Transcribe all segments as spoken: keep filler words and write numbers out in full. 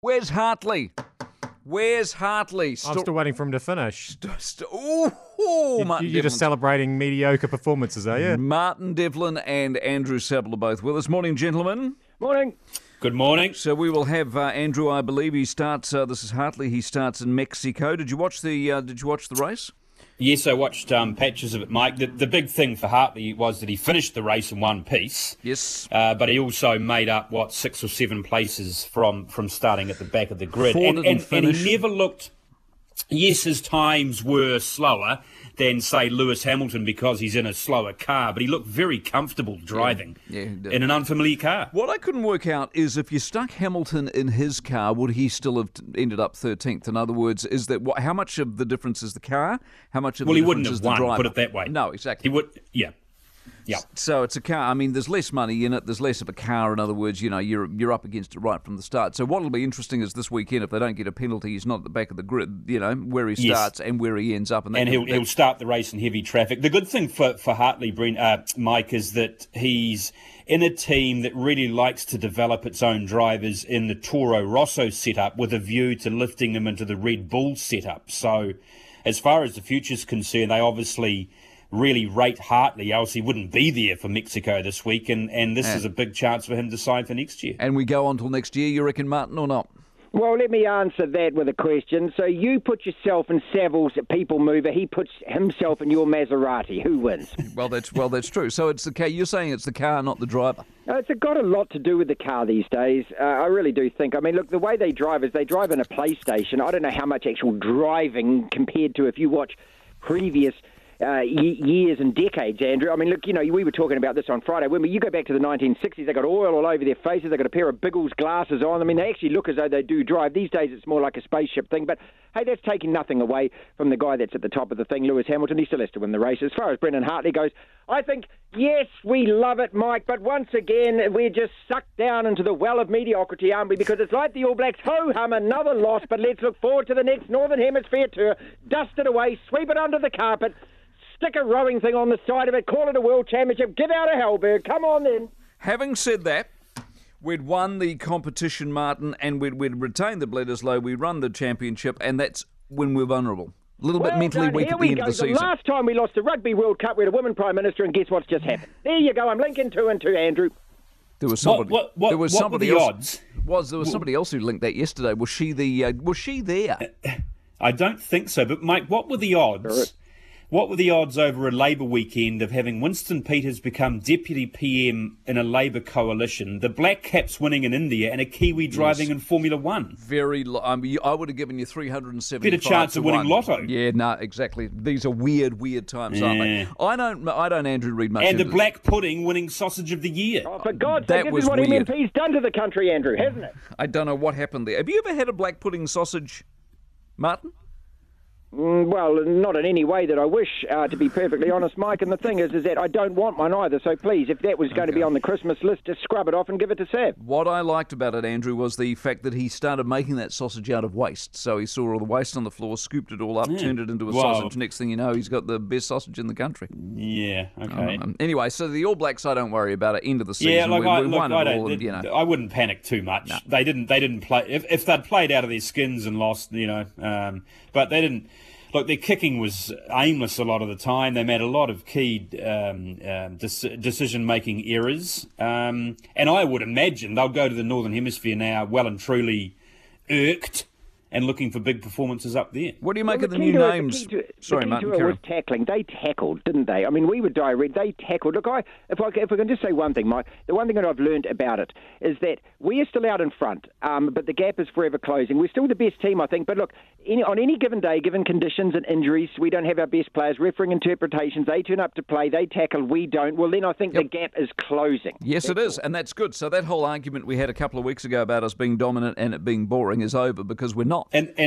Where's Hartley? Where's Hartley? I'm still waiting for him to finish. St- st- ooh, ooh, Martin you, you're just Devlin's- celebrating mediocre performances, are you? Martin Devlin and Andrew Saville are both with us. Morning, gentlemen. Morning. Good morning. So we will have uh, Andrew. I believe he starts. Uh, this is Hartley. He starts in Mexico. Did you watch the? Uh, did you watch the race? Yes, I watched um, patches of it, Mike. The, the big thing for Hartley was that he finished the race in one piece. Yes. Uh, but he also made up, what, six or seven places from, from starting at the back of the grid. Four And, didn't and, and finish. he never looked... Yes, his times were slower than, say, Lewis Hamilton because he's in a slower car, but he looked very comfortable driving Yeah, he did. in an unfamiliar car. What I couldn't work out is if you stuck Hamilton in his car, would he still have t- ended up thirteenth? In other words, is that what, how much of the difference is the car? How much of Well, the he wouldn't difference have is the won, driver? put it that way. No, exactly. He would, yeah. Yeah. So it's a car. I mean, there's less money in it. There's less of a car. In other words, you know, you're you're up against it right from the start. So what'll be interesting is this weekend, if they don't get a penalty, he's not at the back of the grid. You know, where he Yes. starts and where he ends up. And, that And can- he'll, that- he'll start the race in heavy traffic. The good thing for, for Hartley, Brent, uh, Mike, is that he's in a team that really likes to develop its own drivers in the Toro Rosso setup with a view to lifting them into the Red Bull setup. So as far as the future's concerned, they obviously really rate Hartley, else he wouldn't be there for Mexico this week. And, and this Yeah. is a big chance for him to sign for next year. and we go on till next year. You reckon, Martin, or not? Well, let me answer that with a question. So you put yourself in Saville's people mover. He puts himself in your Maserati. Who wins? Well, that's well, that's true. So it's the car. You're saying it's the car, not the driver. Uh, It's got a lot to do with the car these days. Uh, I really do think. I mean, look, the way they drive is they drive in a PlayStation. I don't know how much actual driving compared to if you watch previous uh, ye- years and decades, Andrew. I mean, look, you know, we were talking about this on Friday. When you go back to the nineteen sixties, they got oil all over their faces. They got a pair of Biggles glasses on. I mean, they actually look as though they do drive. These days, it's more like a spaceship thing. But hey, that's taking nothing away from the guy that's at the top of the thing, Lewis Hamilton. He still has to win the race. As far as Brendan Hartley goes, I think, yes, we love it, Mike, but once again, we're just sucked down into the well of mediocrity, aren't we? Because it's like the All Blacks, ho-hum, another loss, but let's look forward to the next Northern Hemisphere tour. Dust it away, sweep it under the carpet, stick a rowing thing on the side of it, call it a World Championship, give out a Hellberg, come on then. Having said that, we'd won the competition, Martin, and we'd, we'd retained the Bledisloe. We run the championship, and that's when we're vulnerable. A little bit Well mentally done. weak Here at we the end go. of the season. last time we lost the Rugby World Cup, we had a woman Prime Minister, and guess what's just happened? There you go, I'm linking two and two, Andrew. There was somebody. what- what- there was what were somebody the else. odds? Was there was somebody else who linked that yesterday? Was she the? Uh, was she there? I don't think so. But, Mike, what were the odds? What were the odds over a Labour weekend of having Winston Peters become Deputy P M in a Labour coalition, the Black Caps winning in India, and a Kiwi driving in Formula One? Very. Lo- I, mean, I would have given you three hundred and seventy. Better chance of winning lotto. Yeah, no, exactly. These are weird, weird times, aren't Yeah. they? I don't. I don't. Andrew read much. And the into Black Pudding winning Sausage of the Year. Oh, for God's That sake, this was is what weird. M M P's done to the country, Andrew, hasn't it? I don't know what happened there. Have you ever had a black pudding sausage, Martin? Mm, well, not in any way that I wish, uh, to be perfectly honest, Mike. And the thing is, is that I don't want one either. So please, if that was going to be on the Christmas list, just scrub it off and give it to Sav. What I liked about it, Andrew, was the fact that he started making that sausage out of waste. So he saw all the waste on the floor, scooped it all up, turned it into a Wow. sausage. Next thing you know, he's got the best sausage in the country. Yeah, okay. Um, anyway, so the All Blacks, I don't worry about it. End of the season, Yeah, like we, I, we look, won I it don't. all, and, you know. I wouldn't panic too much. They didn't. They didn't play. If, if they'd played out of their skins and lost, you know, um, but they didn't. Look, their kicking was aimless a lot of the time. They made a lot of key um, um, decision-making errors, um, and I would imagine they'll go to the Northern Hemisphere now, well and truly irked, and looking for big performances up there. What do you make Well, of the key new to it- names? The key to, Sorry, the key Martin, to it carry was tackling. They tackled, didn't they? I mean, we were direct. They tackled. Look, I, if I if I can just say one thing, Mike, the one thing that I've learned about it is that we are still out in front, um, but the gap is forever closing. We're still the best team, I think. But look, any, on any given day, given conditions and injuries, we don't have our best players. Refereeing interpretations, they turn up to play, they tackle, we don't. Well, then I think Yep. the gap is closing. Yes, it is, and that's good. So that whole argument we had a couple of weeks ago about us being dominant and it being boring is over because we're not. And and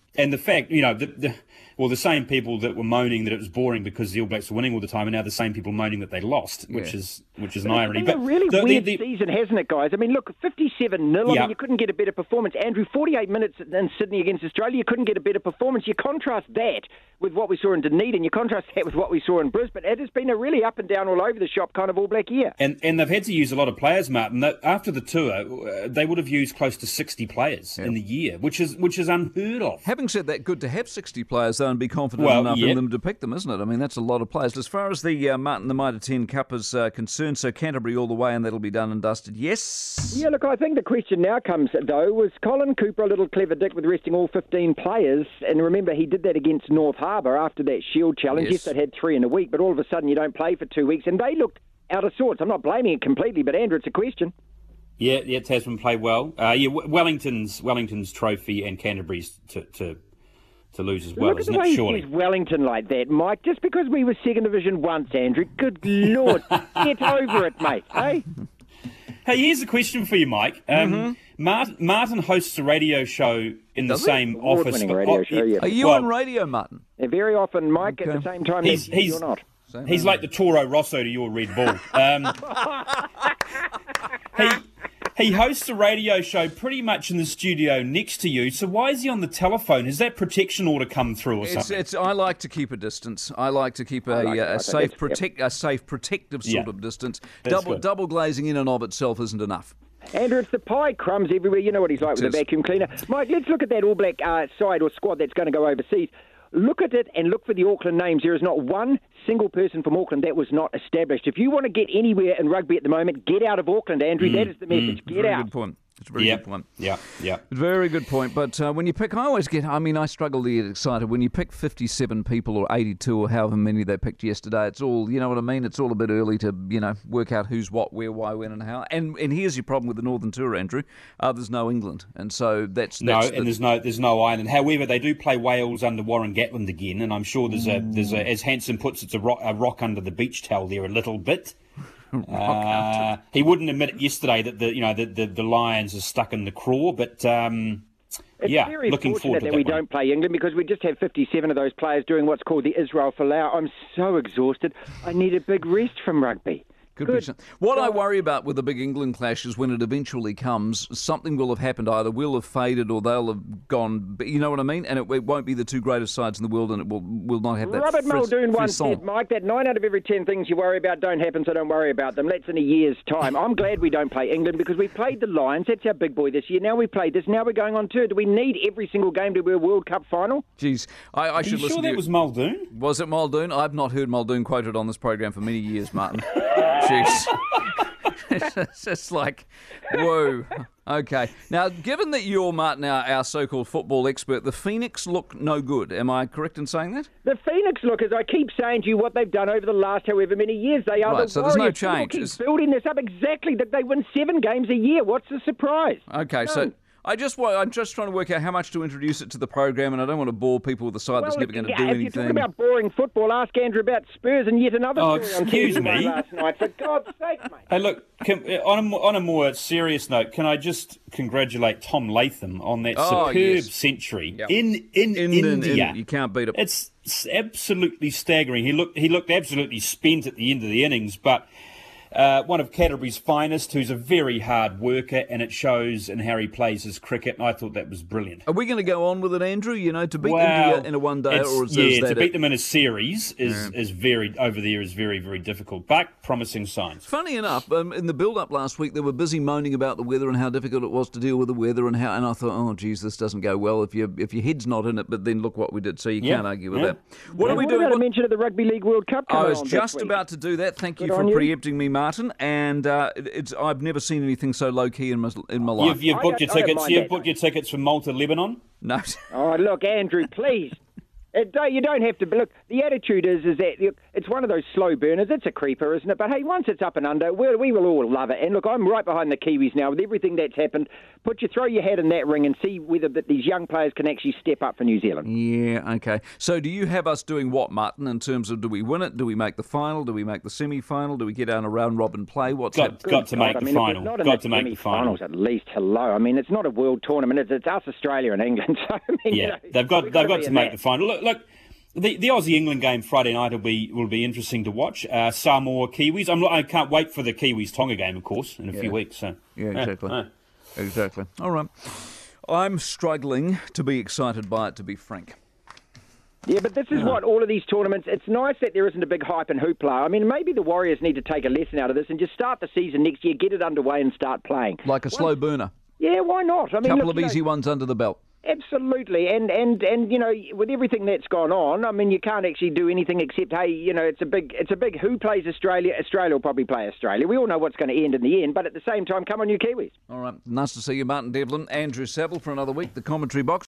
and the fact, you know, the, the well, the same people that were moaning that it was boring because the All Blacks were winning all the time are now the same people moaning that they lost, which Yeah. is which is an It's irony. been But a really the, weird the, the, season, hasn't it, guys? I mean, look, fifty-seven nil. I Yeah. mean, you couldn't get a better performance. Andrew, forty-eight minutes in Sydney against Australia, you couldn't get a better performance. You contrast that with what we saw in Dunedin. You contrast that with what we saw in Brisbane. It has been a really up and down, all over the shop kind of All Black year. And and they've had to use a lot of players, Martin. That after the tour, uh, they would have used close to sixty players in the year, which is which is unheard of. Having said that, good to have sixty players, though, and be confident Well, enough yeah. in them to pick them, isn't it? I mean, that's a lot of players. As far as the uh, Martin the Mitre ten Cup is uh, concerned, so Canterbury all the way, and that'll be done and dusted. Yes? Yeah, look, I think the question now comes, though, was Colin Cooper a little clever dick with resting all fifteen players? And remember, he did that against North Harbour after that Shield challenge. Yes. Yes, they had three in a week, but all of a sudden you don't play for two weeks. And they looked out of sorts. I'm not blaming it completely, but Andrew, it's a question. Yeah, yeah, Tasman played well. Uh, yeah, Wellington's Wellington's trophy and Canterbury's to to, to lose as well, Look at isn't the way it? he Surely. says Wellington like that, Mike. Just because we were second division once, Andrew. Good Lord. Get over it, mate. Hey? Hey, here's a question for you, Mike. Um, Mm-hmm. Martin, Martin hosts a radio show in the Does he? same office. Award-winning radio oh, show, yeah. Are you well, on radio, Martin? And very often, Mike, Okay. at the same time, He's- that he's- you're not. He's like the Toro Rosso to your Red Bull. Um, he he hosts a radio show pretty much in the studio next to you. So why is he on the telephone? Has that protection order come through or It's, something? it's. I like to keep a distance. I like to keep a, like it, uh, I a think safe, it's- protect, a safe, protective sort Yeah. of distance. That's Double, good. double glazing in and of itself isn't enough. Andrew, it's the pie crumbs everywhere. You know what he's like It with the is. vacuum cleaner. Mike, let's look at that All Black uh, side or squad that's going to go overseas. Look at it and look for the Auckland names. There is not one single person from Auckland that was not established. If you want to get anywhere in rugby at the moment, get out of Auckland, Andrew. That is the message. Get Very out. good point. It's a very yeah, good point. yeah, yeah. Very good point. But uh, when you pick, I always get, I mean, I struggle to get excited. When you pick fifty-seven people or eighty-two or however many they picked yesterday, it's all, you know what I mean? It's all a bit early to, you know, work out who's what, where, why, when and how. And and here's your problem with the Northern Tour, Andrew. Uh, there's no England. And so that's... No, that's and the, there's no there's no Ireland. However, they do play Wales under Warren Gatland again, and I'm sure there's a there's a as Hansen puts it, a rock, a rock under the beach towel there a little bit. Uh, he wouldn't admit it yesterday that the you know the, the, the Lions are stuck in the craw, but um, It's yeah, very looking fortunate forward to that that we one. don't play England because we just have fifty-seven of those players doing what's called the Israel Folau. I'm so exhausted. I need a big rest from rugby. Could Good be some- What I God. worry about with the big England clash is when it eventually comes, something will have happened. Either we'll have faded or they'll have gone. You know what I mean? And it, it won't be the two greatest sides in the world, and it will will not have that. Robert fris- Muldoon once frisson. said, Mike, that nine out of every ten things you worry about don't happen, so don't worry about them. That's in a year's time. I'm glad we don't play England because we played the Lions. That's our big boy this year. Now we played this. Now we're going on tour. Do we need every single game to be a World Cup final? Jeez, I, I Are should you listen sure to that you. was Muldoon? Was it Muldoon? I've not heard Muldoon quoted on this program for many years, Martin. Jeez. It's just like, whoa. Okay. Now, given that you're, Martin, our, our so-called football expert, the Phoenix look no good. Am I correct in saying that? The Phoenix look, as I keep saying to you, what they've done over the last however many years. They are Right, the so there's no Warriors. People change. keep It's- building this up exactly that they win seven games a year. What's the surprise? Okay, so None. I just wa- I'm just trying to work out how much to introduce it to the program, and I don't want to bore people with a side that's Well, never going to yeah, do if you're anything. talking about boring football, ask Andrew about Spurs and yet another Oh, story on excuse T V me. last night. For God's sake, mate. Hey, look, can, on, a, mo- on a more serious note, can I just congratulate Tom Latham on that Oh, superb yes. century Yep. in, in, In- in- India? in- you can't beat it. It's, it's absolutely staggering. He looked he looked absolutely spent at the end of the innings, but uh, one of Canterbury's finest, who's a very hard worker, and it shows in how he plays his cricket, and I thought that was brilliant. Are we going to go on with it, Andrew? You know, to beat Well, India in a one day, it's- or is, yeah, is to that beat it? them in a series is is very over there is very very difficult, but promising signs. Funny enough, um, in the build-up last week, they were busy moaning about the weather and how difficult it was to deal with the weather, and how. And I thought, oh, geez, this doesn't go well if you if your head's not in it. But then look what we did, so you Yeah, can't argue with yeah. that. What And are we what doing? about a What- mention of the Rugby League World Cup I coming was on this just week? about to do that. Thank you Good for on you. preempting me, Martin. And uh, it- it's I've never seen anything so low key in my in my life. You've, you've I booked don't- your I don't tickets. mind You've that. booked your tickets for Malta, Lebanon. No. Oh, look, Andrew, please. It, don't- you don't have to. Look, the attitude is is that look, it's one of those slow burners. It's a creeper, isn't it? But hey, once it's up and under, we'll, we will all love it. And look, I'm right behind the Kiwis now with everything that's happened. Put your throw your hat in that ring and see whether that these young players can actually step up for New Zealand. Yeah, okay. So do you have us doing what, Martin, in terms of do we win it? Do we make the final? Do we make the semi-final? Do we get on a round-robin play? What's Got, happening? got to God, make I the mean, if final. it's not in Got the to make the final. semi-finals at least. Hello, I mean, it's not a world tournament. It's, it's us, Australia, and England. So I mean, Yeah, you know, they've got we've they've got be to in make that. the final. Look, look, the the Aussie England game Friday night will be will be interesting to watch. Uh, Samoa Kiwis. I'm not, I can't wait for the Kiwis Tonga game, of course, in a Yeah. few weeks. So Yeah, exactly. yeah. Exactly. All right. I'm struggling to be excited by it, to be frank. Yeah, but this is what all of these tournaments. It's nice that there isn't a big hype and hoopla. I mean, maybe the Warriors need to take a lesson out of this and just start the season next year, get it underway, and start playing. Like a slow burner. Yeah, why not? I mean, Couple look, of you know, easy ones under the belt. Absolutely, and and and you know, with everything that's gone on, I mean, you can't actually do anything except, hey, you know, it's a big, it's a big. Who plays Australia? Australia will probably play Australia. We all know what's going to end in the end, but at the same time, come on, you Kiwis. All right. Nice to see you, Martin Devlin. Andrew Saville for another week. The commentary box.